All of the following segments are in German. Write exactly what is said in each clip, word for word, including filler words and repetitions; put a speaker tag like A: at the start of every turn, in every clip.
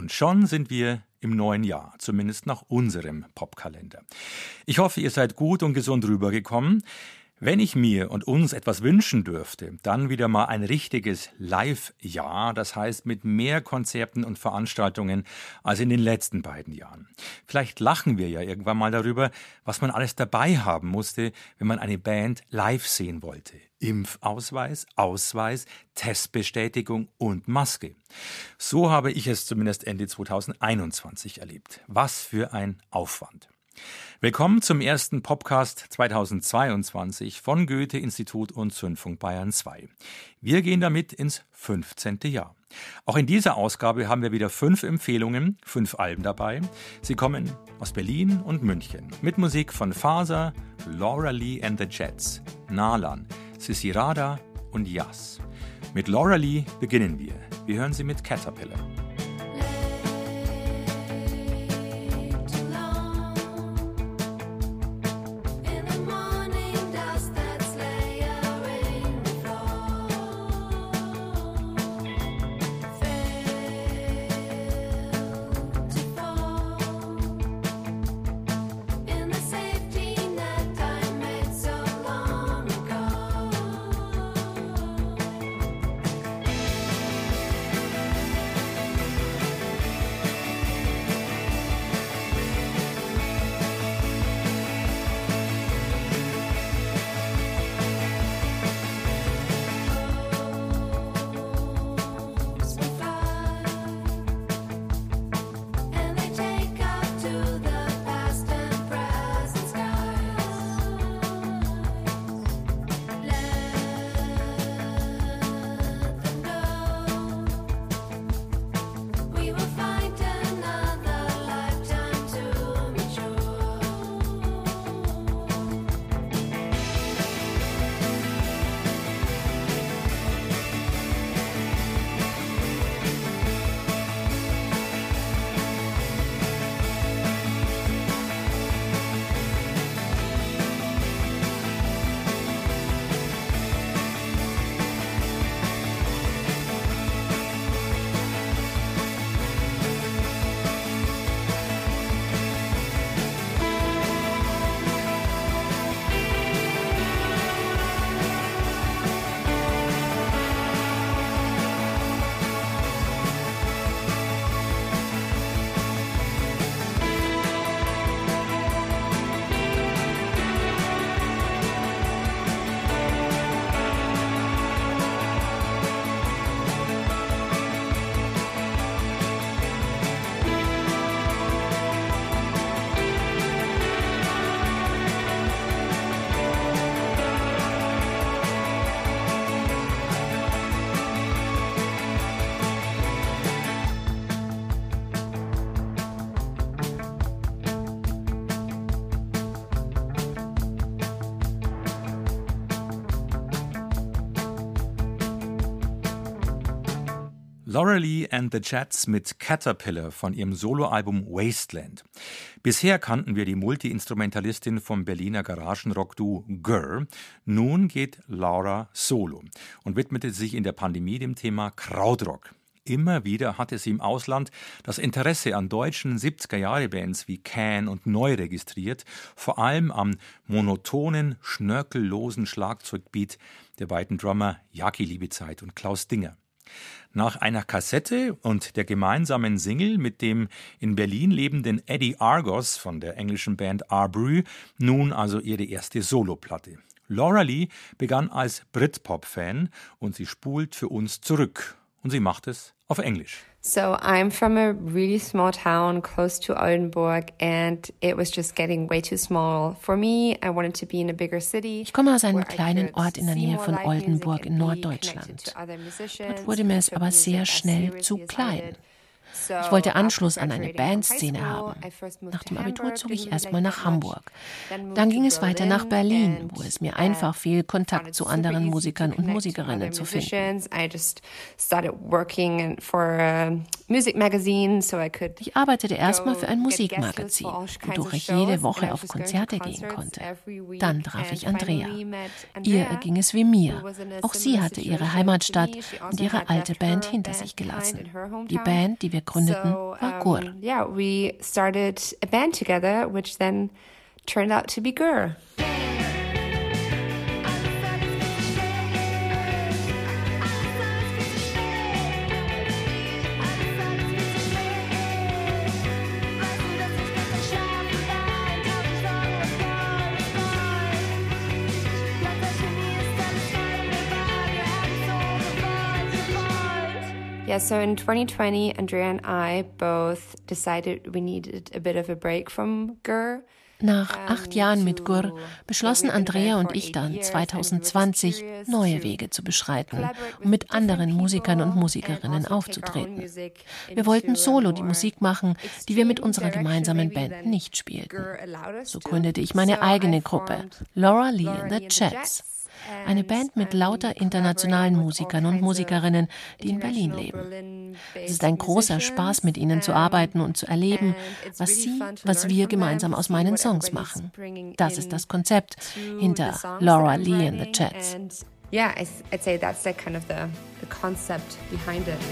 A: und schon sind wir im neuen Jahr, zumindest nach unserem Popkalender. Ich hoffe, ihr seid gut und gesund rübergekommen. Wenn ich mir und uns etwas wünschen dürfte, dann wieder mal ein richtiges Live-Jahr, das heißt mit mehr Konzerten und Veranstaltungen als in den letzten beiden Jahren. Vielleicht lachen wir ja irgendwann mal darüber, was man alles dabei haben musste, wenn man eine Band live sehen wollte. Impfausweis, Ausweis, Testbestätigung und Maske. So habe ich es zumindest Ende zweitausendeinundzwanzig erlebt. Was für ein Aufwand. Willkommen zum ersten Popcast zweitausendzweiundzwanzig von Goethe-Institut und Zündfunk Bayern zwei. Wir gehen damit ins fünfzehnte Jahr. Auch in dieser Ausgabe haben wir wieder fünf Empfehlungen, fünf Alben dabei. Sie kommen aus Berlin und München mit Musik von Faser, Laura Lee and the Jets, Nalan, Sissi Rada und Yas. Mit Laura Lee beginnen wir. Wir hören sie mit Caterpillar. Laura Lee and the Jets mit Caterpillar von ihrem Soloalbum Wasteland. Bisher kannten wir die Multi-Instrumentalistin vom Berliner Garagenrock-Duo G E R. Nun geht Laura solo und widmete sich in der Pandemie dem Thema Krautrock. Immer wieder hatte sie im Ausland das Interesse an deutschen siebziger-Jahre-Bands wie Can und Neu registriert, vor allem am monotonen, schnörkellosen Schlagzeugbeat der beiden Drummer Jaki Liebezeit und Klaus Dinger. Nach einer Kassette und der gemeinsamen Single mit dem in Berlin lebenden Eddie Argos von der englischen Band Arbrü nun also ihre erste Soloplatte. Laura Lee begann als Britpop-Fan und sie spult für uns zurück. Und sie macht es auf Englisch.
B: So I'm from a really small town close to Oldenburg and it was just getting way too small for me. I wanted to be in a bigger city.
C: Ich komme aus einem kleinen Ort in der Nähe von Oldenburg in Norddeutschland. Dort wurde mir es aber sehr schnell zu klein. Ich wollte Anschluss an eine Bandszene haben. Nach dem Abitur zog ich erstmal nach Hamburg. Dann ging es weiter nach Berlin, wo es mir einfach fiel, Kontakt zu anderen Musikern und Musikerinnen zu finden. Ich arbeitete erstmal für ein Musikmagazin, wodurch ich jede Woche auf Konzerte gehen konnte. Dann traf ich Andrea. Ihr ging es wie mir. Auch sie hatte ihre Heimatstadt und ihre alte Band hinter sich gelassen. Die Band, die wir gründeten, war Gur.
B: So, um, yeah, we started a band together, which then turned out to be Gur. Yeah, so in twenty twenty, Andrea and I both decided we needed a bit of a break from Gur.
C: Nach acht Jahren mit Gur beschlossen Andrea und ich dann zwanzig zwanzig neue Wege zu beschreiten, um mit anderen Musikern und Musikerinnen aufzutreten. Wir wollten solo die Musik machen, die wir mit unserer gemeinsamen Band nicht spielten. So gründete ich meine eigene Gruppe, Laura Lee and the Jets. Eine Band mit lauter internationalen Musikern und Musikerinnen, die in Berlin leben. Es ist ein großer Spaß, mit ihnen zu arbeiten und zu erleben, was sie, was wir gemeinsam aus meinen Songs machen. Das ist das Konzept hinter Laura Lee and the Jets.
B: Yeah, I'd say that's the kind of the, the concept behind it.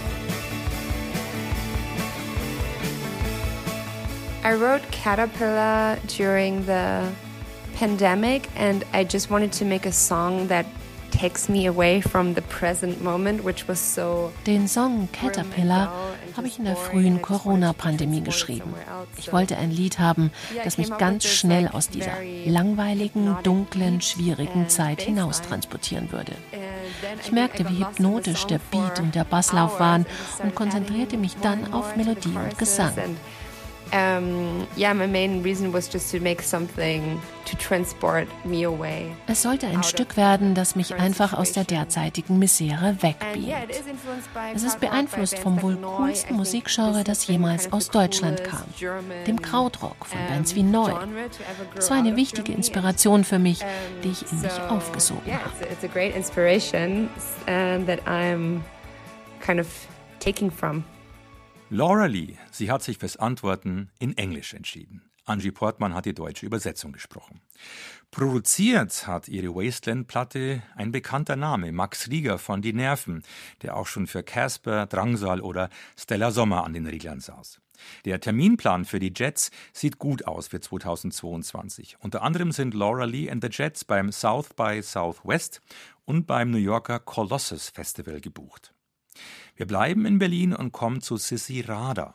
B: I wrote Caterpillar during the pandemic, and I just wanted to make a song that takes me away from the present moment, which was so.
C: Den Song Caterpillar habe ich in der frühen Corona-Pandemie geschrieben. Ich wollte ein Lied haben, das mich ganz schnell aus dieser langweiligen, dunklen, schwierigen Zeit hinaus transportieren würde. Ich merkte, wie hypnotisch der Beat und der Basslauf waren und konzentrierte mich dann auf Melodie und Gesang.
B: Um, yeah, my main reason was just to make something to transport me away.
C: Es sollte ein Stück werden, das mich einfach aus der derzeitigen Misere wegbeamt. Es ist beeinflusst vom wohl coolsten Musikgenre, das jemals aus Deutschland kam, dem Krautrock von Bands wie Neu. Es war eine wichtige Inspiration für mich, die ich in mich aufgesogen habe.
B: It's a great inspiration that I'm kind of taking from.
A: Laura Lee, sie hat sich fürs Antworten in Englisch entschieden. Angie Portmann hat die deutsche Übersetzung gesprochen. Produziert hat ihre Wasteland-Platte ein bekannter Name, Max Rieger von Die Nerven, der auch schon für Casper, Drangsal oder Stella Sommer an den Reglern saß. Der Terminplan für die Jets sieht gut aus für zweitausendzweiundzwanzig. Unter anderem sind Laura Lee and the Jets beim South by Southwest und beim New Yorker Colossus Festival gebucht. Wir bleiben in Berlin und kommen zu Sissi Rader.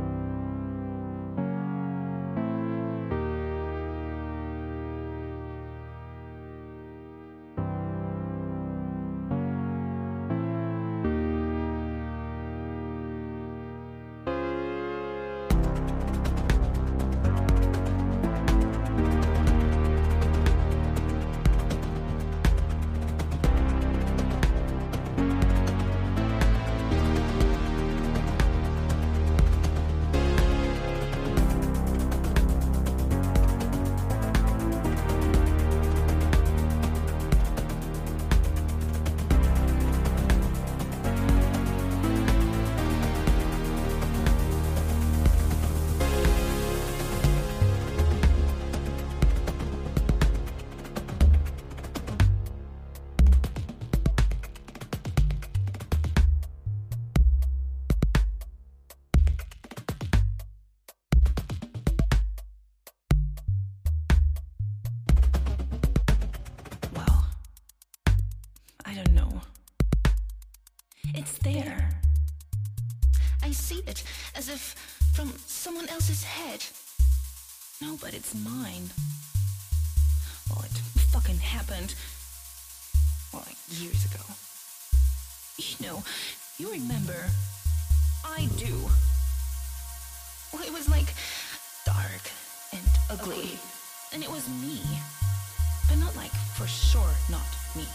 D: It's there. I see it as if from someone else's head. No, but it's mine. Well, it fucking happened. Well, like years ago. You know, you remember. I do. Well, it was like dark and ugly. And it was me. But not like for sure not me.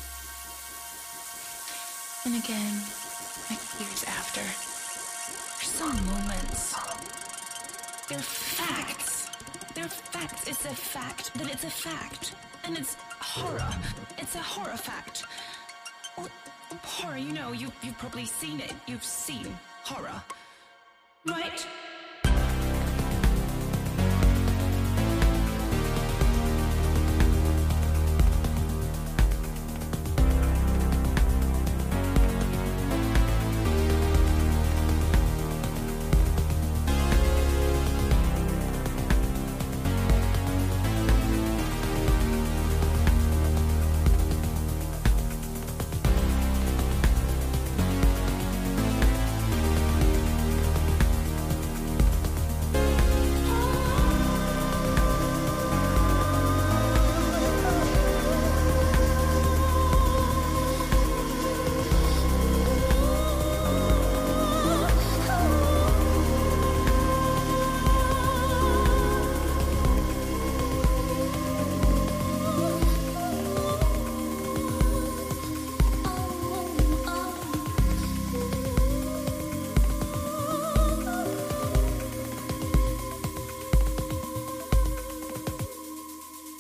D: And again, like years after, there's some moments. They're facts. They're facts. It's a fact that it's a fact. And it's horror. It's a horror fact. Well, horror, you know, you, you've probably seen it. You've seen horror. Right?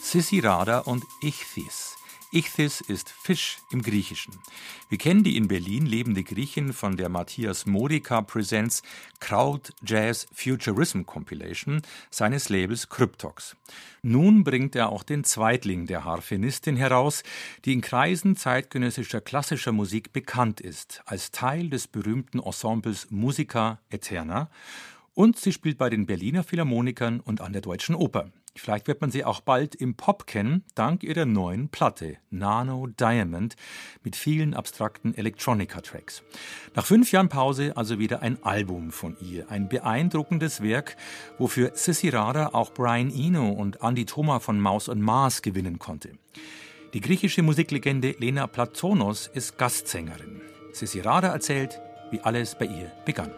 A: Sissi Rader und Ichthys. Ichthys ist Fisch im Griechischen. Wir kennen die in Berlin lebende Griechin von der Matthias Modica Presents Kraut Jazz Futurism Compilation seines Labels Kryptox. Nun bringt er auch den Zweitling der Harfenistin heraus, die in Kreisen zeitgenössischer klassischer Musik bekannt ist, als Teil des berühmten Ensembles Musica Eterna, und sie spielt bei den Berliner Philharmonikern und an der Deutschen Oper. Vielleicht wird man sie auch bald im Pop kennen, dank ihrer neuen Platte Nano Diamond mit vielen abstrakten Electronica-Tracks. Nach fünf Jahren Pause also wieder ein Album von ihr, ein beeindruckendes Werk, wofür Sissi Rader auch Brian Eno und Andy Thoma von Maus und Mars gewinnen konnte. Die griechische Musiklegende Lena Platonos ist Gastsängerin. Sissi Rader erzählt, wie alles bei ihr begann.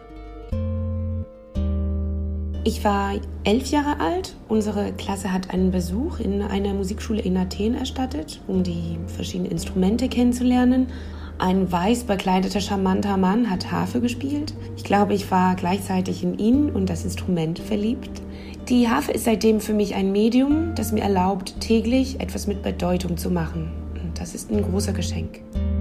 E: Ich war elf Jahre alt. Unsere Klasse hat einen Besuch in einer Musikschule in Athen erstattet, um die verschiedenen Instrumente kennenzulernen. Ein weiß bekleideter, charmanter Mann hat Harfe gespielt. Ich glaube, ich war gleichzeitig in ihn und das Instrument verliebt. Die Harfe ist seitdem für mich ein Medium, das mir erlaubt, täglich etwas mit Bedeutung zu machen. Und das ist ein großer Geschenk.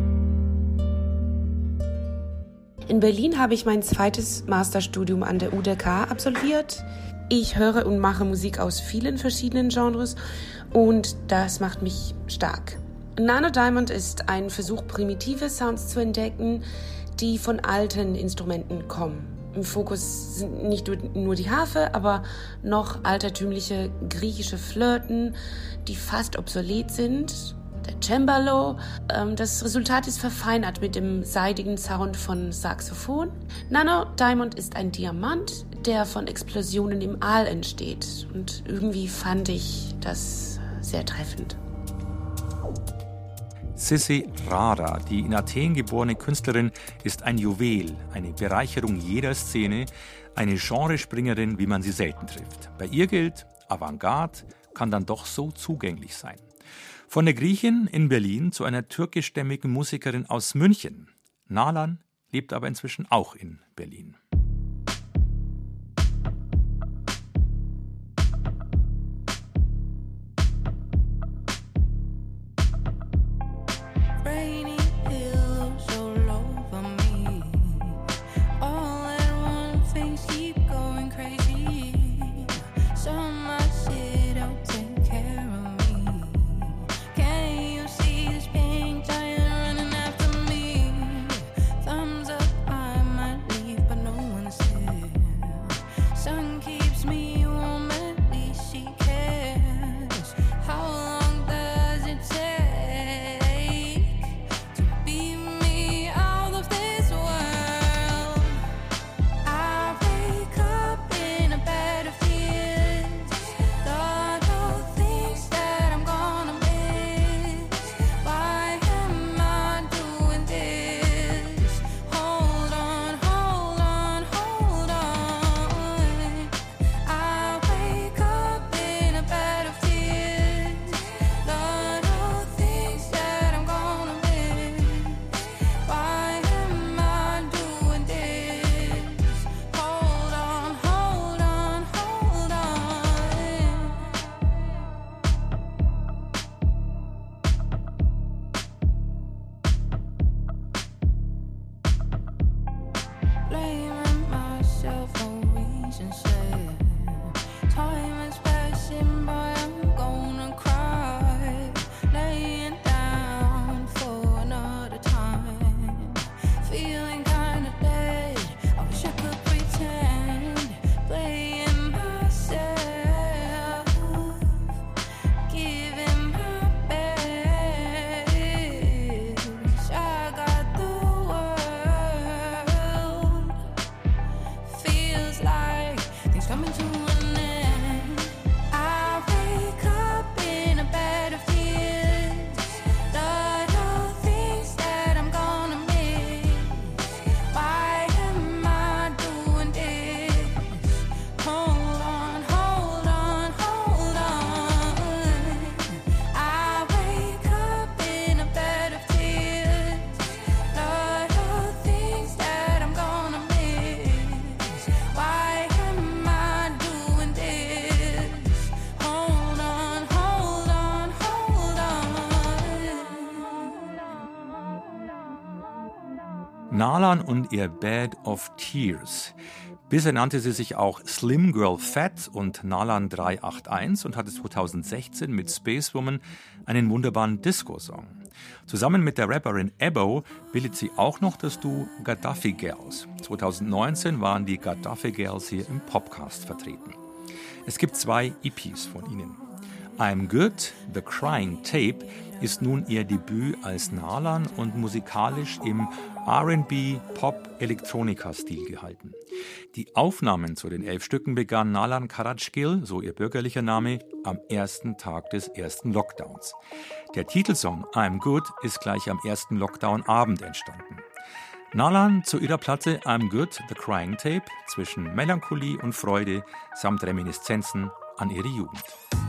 E: In Berlin habe ich mein zweites Masterstudium an der U D K absolviert. Ich höre und mache Musik aus vielen verschiedenen Genres und das macht mich stark. Nano Diamond ist ein Versuch, primitive Sounds zu entdecken, die von alten Instrumenten kommen. Im Fokus sind nicht nur die Harfe, aber noch altertümliche griechische Flöten, die fast obsolet sind. Der Cembalo. Das Resultat ist verfeinert mit dem seidigen Sound von Saxophon. Nano Diamond ist ein Diamant, der von Explosionen im All entsteht. Und irgendwie fand ich das sehr treffend.
A: Sissi Rader, die in Athen geborene Künstlerin, ist ein Juwel, eine Bereicherung jeder Szene, eine Genrespringerin, wie man sie selten trifft. Bei ihr gilt, Avantgarde kann dann doch so zugänglich sein. Von der Griechin in Berlin zu einer türkischstämmigen Musikerin aus München. Nalan lebt aber inzwischen auch in Berlin. Nalan und ihr Bed of Tears. Bisher nannte sie sich auch Slim Girl Fat und Nalan drei acht eins und hatte zweitausendsechzehn mit Space Woman einen wunderbaren Disco-Song. Zusammen mit der Rapperin Ebo bildet sie auch noch das Duo Gaddafi Girls. zweitausendneunzehn waren die Gaddafi Girls hier im Popcast vertreten. Es gibt zwei E Ps von ihnen. I'm Good, The Crying Tape ist nun ihr Debüt als Nalan und musikalisch im R and B, Pop-Elektronika-Stil gehalten. Die Aufnahmen zu den elf Stücken begann Nalan Karadschgil, so ihr bürgerlicher Name, am ersten Tag des ersten Lockdowns. Der Titelsong I'm Good ist gleich am ersten Lockdown-Abend entstanden. Nalan zu ihrer Platte I'm Good, The Crying Tape zwischen Melancholie und Freude samt Reminiszenzen an ihre Jugend.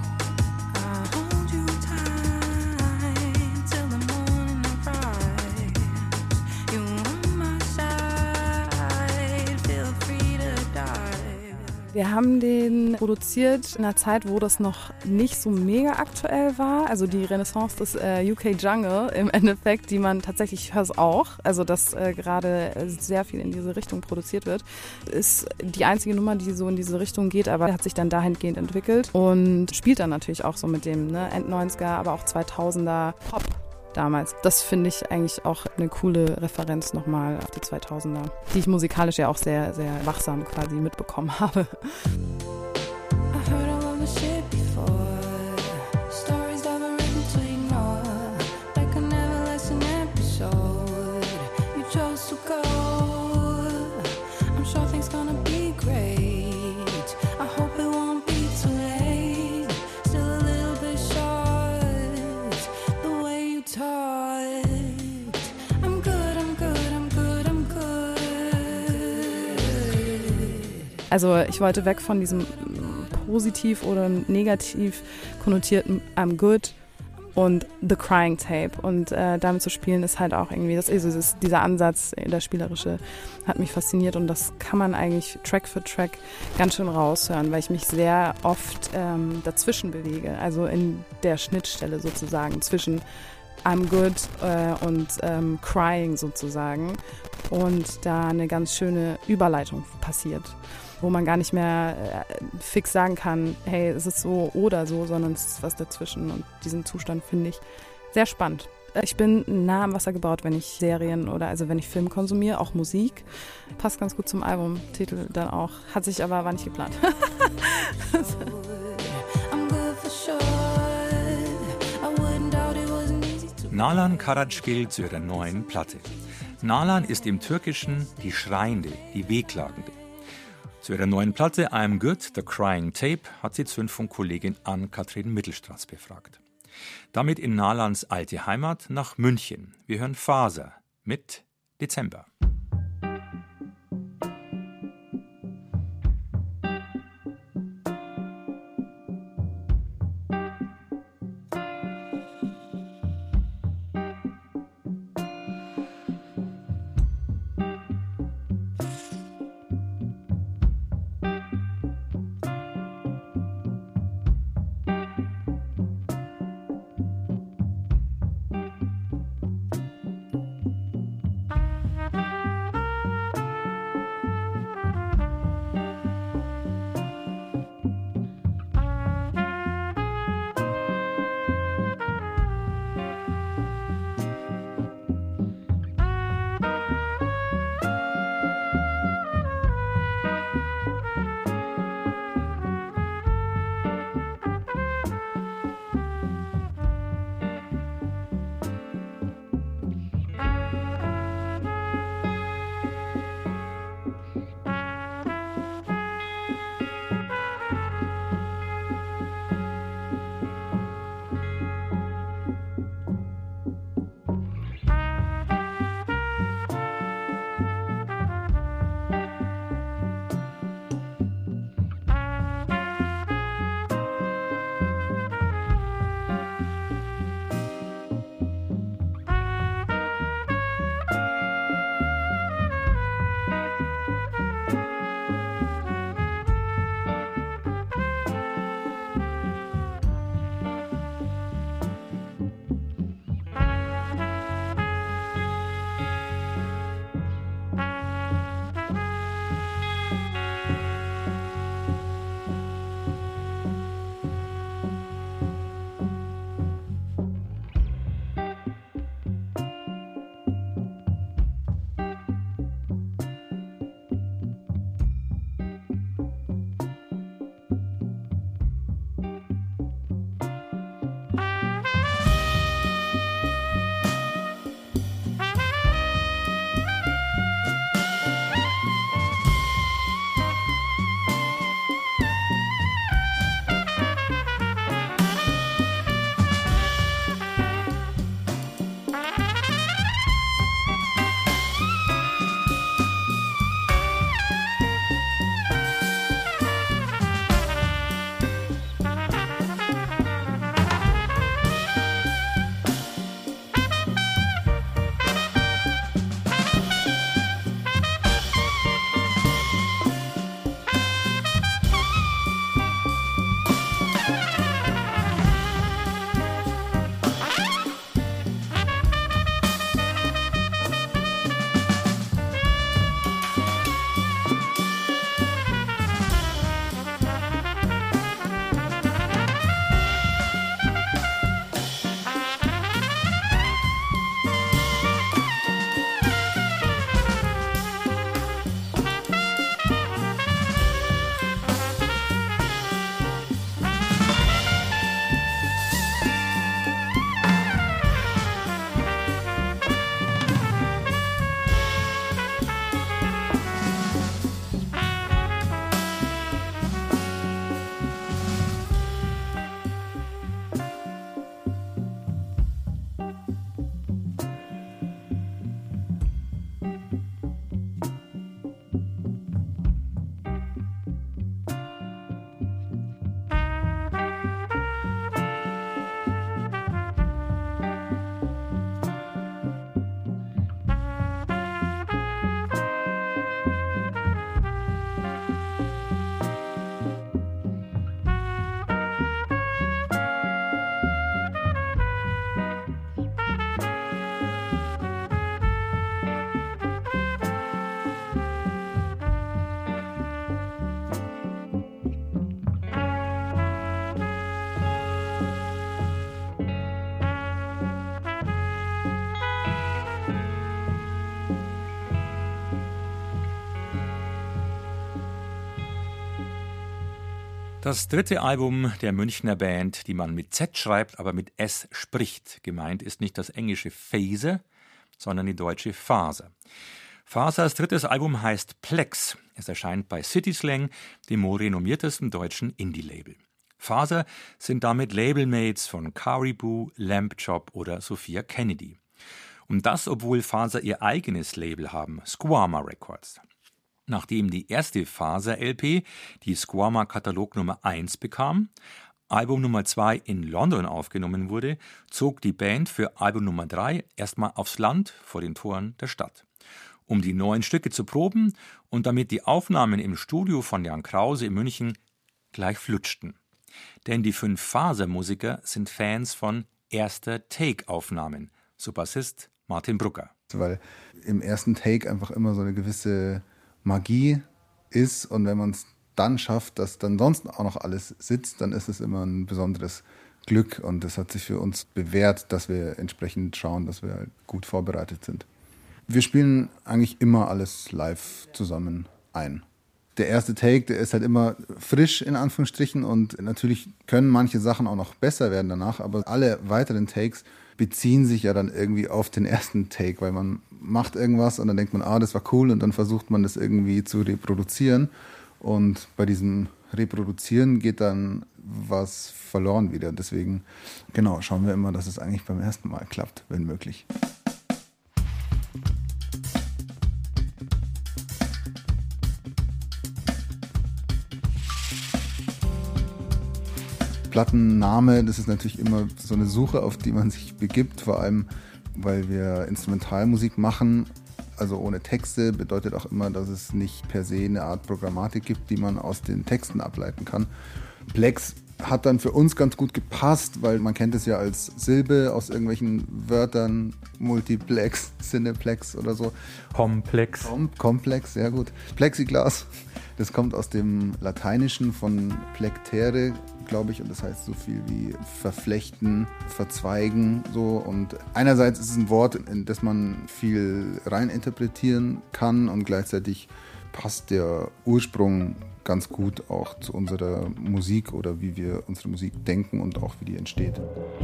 F: Wir haben den produziert in einer Zeit, wo das noch nicht so mega aktuell war. Also die Renaissance des äh, U K Jungle im Endeffekt, die man tatsächlich, ich höre es auch, also dass äh, gerade sehr viel in diese Richtung produziert wird, ist die einzige Nummer, die so in diese Richtung geht, aber hat sich dann dahingehend entwickelt und spielt dann natürlich auch so mit dem ne, End-neunziger, aber auch zweitausender Pop. Damals. Das finde ich eigentlich auch eine coole Referenz nochmal auf die zweitausender, die ich musikalisch ja auch sehr, sehr wachsam quasi mitbekommen habe. Also ich wollte weg von diesem positiv oder negativ konnotierten I'm Good und The Crying Tape. Und äh, damit zu spielen ist halt auch irgendwie, das ist, ist dieser Ansatz, der spielerische, hat mich fasziniert und das kann man eigentlich Track für Track ganz schön raushören, weil ich mich sehr oft ähm, dazwischen bewege, also in der Schnittstelle sozusagen zwischen I'm Good äh, und ähm, Crying sozusagen und da eine ganz schöne Überleitung passiert, wo man gar nicht mehr äh, fix sagen kann, hey, es ist so oder so, sondern es ist was dazwischen und diesen Zustand finde ich sehr spannend. Ich bin nah am Wasser gebaut, wenn ich Serien oder also wenn ich Film konsumiere, auch Musik. Passt ganz gut zum Albumtitel dann auch, hat sich aber, war nicht geplant.
A: Nalan Karadschgil zu ihrer neuen Platte. Nalan ist im Türkischen die Schreiende, die Wehklagende. Zu ihrer neuen Platte I'm Good, The Crying Tape hat sie Zündfunk-Kollegin Ann-Kathrin Mittelstraß befragt. Damit in Nalans alte Heimat nach München. Wir hören Faser mit Dezember. Das dritte Album der Münchner Band, die man mit Z schreibt, aber mit S spricht. Gemeint ist nicht das englische Phase, sondern die deutsche Faser. Fasers drittes Album heißt Plex. Es erscheint bei City Slang, dem wohl renommiertesten deutschen Indie-Label. Faser sind damit Labelmates von Caribou, Lamp Chop oder Sophia Kennedy. Und das, obwohl Faser ihr eigenes Label haben, Squama Records. Nachdem die erste Faser-L P die Squama-Katalog Nummer eins bekam, Album Nummer zwei in London aufgenommen wurde, zog die Band für Album Nummer drei erstmal aufs Land vor den Toren der Stadt, um die neuen Stücke zu proben und damit die Aufnahmen im Studio von Jan Krause in München gleich flutschten. Denn die fünf Faser-Musiker sind Fans von Erster-Take-Aufnahmen, so Bassist Martin Brugger.
G: Weil im ersten Take einfach immer so eine gewisse Magie ist und wenn man es dann schafft, dass dann sonst auch noch alles sitzt, dann ist es immer ein besonderes Glück und das hat sich für uns bewährt, dass wir entsprechend schauen, dass wir gut vorbereitet sind. Wir spielen eigentlich immer alles live zusammen ein. Der erste Take, der ist halt immer frisch in Anführungsstrichen und natürlich können manche Sachen auch noch besser werden danach, aber alle weiteren Takes beziehen sich ja dann irgendwie auf den ersten Take, weil man macht irgendwas und dann denkt man, ah, das war cool und dann versucht man das irgendwie zu reproduzieren und bei diesem Reproduzieren geht dann was verloren wieder. Deswegen, genau, schauen wir immer, dass es eigentlich beim ersten Mal klappt, wenn möglich. Plattenname, das ist natürlich immer so eine Suche, auf die man sich begibt, vor allem, weil wir Instrumentalmusik machen, also ohne Texte, bedeutet auch immer, dass es nicht per se eine Art Programmatik gibt, die man aus den Texten ableiten kann. Plex hat dann für uns ganz gut gepasst, weil man kennt es ja als Silbe aus irgendwelchen Wörtern, Multiplex, Cineplex oder so.
A: Komplex.
G: Kom- Komplex, sehr gut. Plexiglas, das kommt aus dem Lateinischen von plectere, glaube ich, und das heißt so viel wie verflechten, verzweigen, so. Und einerseits ist es ein Wort, in das man viel reininterpretieren kann und gleichzeitig passt der Ursprung ganz gut auch zu unserer Musik oder wie wir unsere Musik denken und auch wie die entsteht.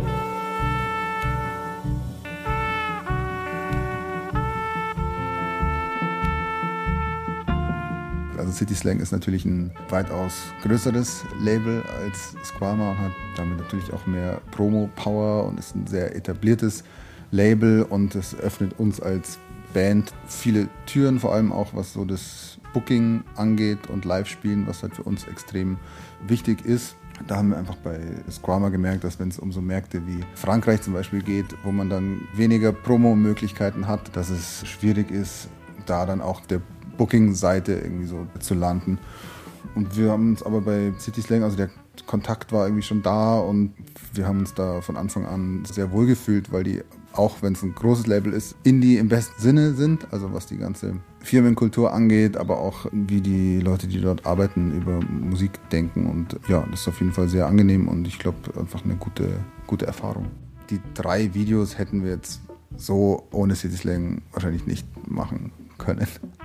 G: Also City Slang ist natürlich ein weitaus größeres Label als Squama und hat damit natürlich auch mehr Promo-Power und ist ein sehr etabliertes Label und es öffnet uns als Band viele Türen, vor allem auch was so das Booking angeht und Live-Spielen, was halt für uns extrem wichtig ist. Da haben wir einfach bei Squama gemerkt, dass wenn es um so Märkte wie Frankreich zum Beispiel geht, wo man dann weniger Promo-Möglichkeiten hat, dass es schwierig ist, da dann auch der Booking-Seite irgendwie so zu landen. Und wir haben uns aber bei City Slang, also der Kontakt war irgendwie schon da und wir haben uns da von Anfang an sehr wohl gefühlt, weil die, auch wenn es ein großes Label ist, Indie im besten Sinne sind, also was die ganze Firmenkultur angeht, aber auch wie die Leute, die dort arbeiten, über Musik denken und ja, das ist auf jeden Fall sehr angenehm und ich glaube einfach eine gute, gute Erfahrung. Die drei Videos hätten wir jetzt so ohne City Slang wahrscheinlich nicht machen können.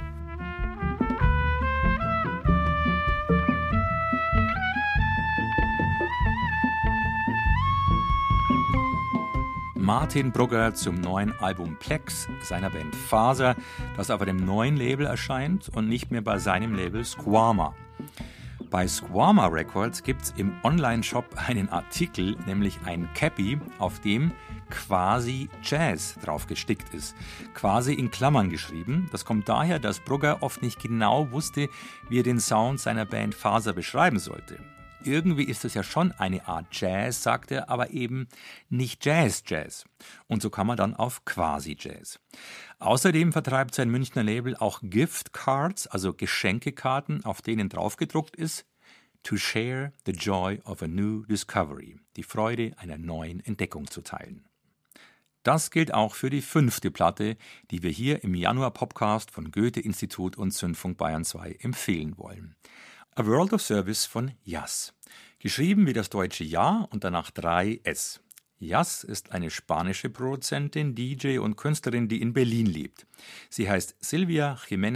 A: Martin Brugger zum neuen Album Plex seiner Band Faser, das auf einem neuen Label erscheint und nicht mehr bei seinem Label Squama. Bei Squama Records gibt es im Online-Shop einen Artikel, nämlich ein Cappy, auf dem quasi Jazz drauf gestickt ist. Quasi in Klammern geschrieben. Das kommt daher, dass Brugger oft nicht genau wusste, wie er den Sound seiner Band Faser beschreiben sollte. Irgendwie ist es ja schon eine Art Jazz, sagt er, aber eben nicht Jazz-Jazz. Und so kam man dann auf Quasi-Jazz. Außerdem vertreibt sein Münchner Label auch Gift-Cards, also Geschenkekarten, auf denen draufgedruckt ist To share the joy of a new discovery, die Freude einer neuen Entdeckung zu teilen. Das gilt auch für die fünfte Platte, die wir hier im Januar-Podcast von Goethe-Institut und Zündfunk Bayern zwei empfehlen wollen. A World of Service von Yas. Geschrieben wie das deutsche Ja und danach drei S. Yas ist eine spanische Produzentin, D J und Künstlerin, die in Berlin lebt. Sie heißt Silvia Jiménez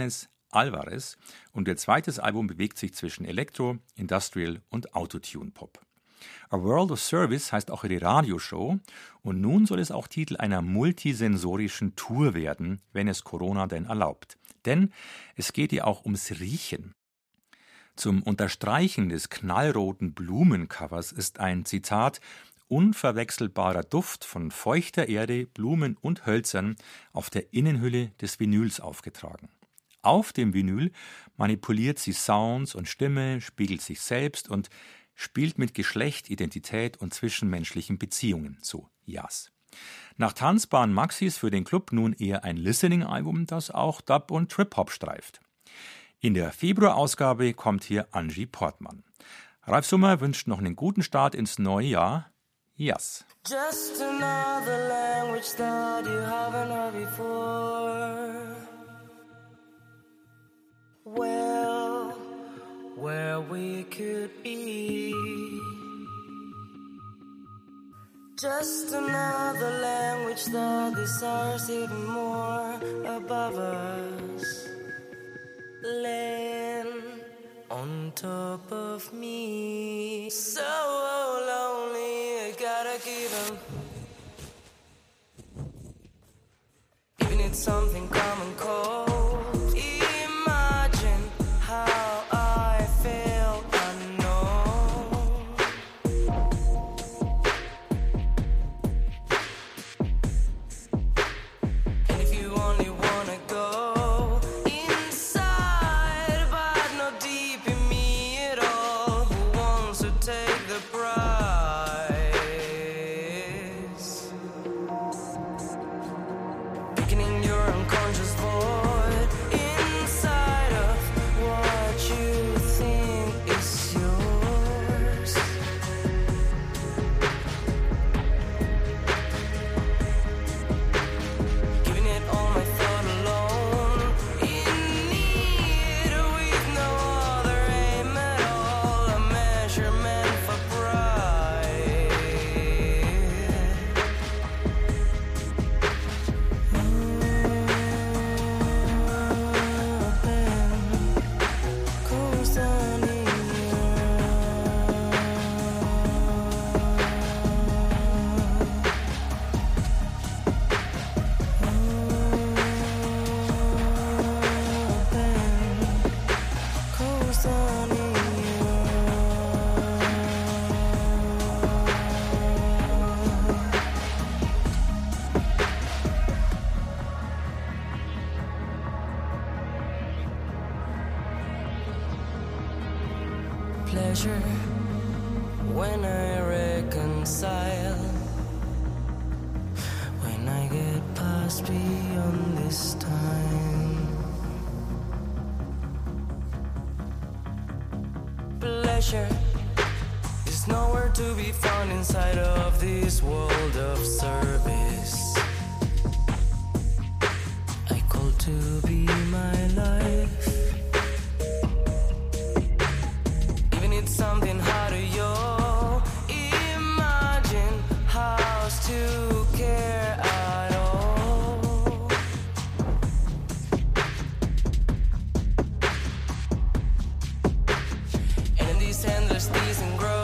A: Alvarez und ihr zweites Album bewegt sich zwischen Elektro, Industrial und Autotune-Pop. A World of Service heißt auch ihre Radioshow und nun soll es auch Titel einer multisensorischen Tour werden, wenn es Corona denn erlaubt. Denn es geht ihr auch ums Riechen. Zum Unterstreichen des knallroten Blumencovers ist ein, Zitat, unverwechselbarer Duft von feuchter Erde, Blumen und Hölzern auf der Innenhülle des Vinyls aufgetragen. Auf dem Vinyl manipuliert sie Sounds und Stimme, spiegelt sich selbst und spielt mit Geschlecht, Identität und zwischenmenschlichen Beziehungen, so Yas. Nach tanzbaren Maxis für den Club nun eher ein Listening-Album, das auch Dub und Trip-Hop streift. In der Februarausgabe kommt hier Angie Portmann. Ralf Summer wünscht noch einen guten Start ins neue Jahr. Yas.
H: Just another language that you haven't heard before. Well, where we could be. Just another language that desires even more above us. Land on top of me. So lonely, I gotta give 'em. Even it's something common cold. Pleasure when I reconcile, when I get past beyond this time. Pleasure is nowhere to be found inside of this world of service. I call to be my life. Something harder, yo. Imagine how's to care at all. And in these endless days and growth.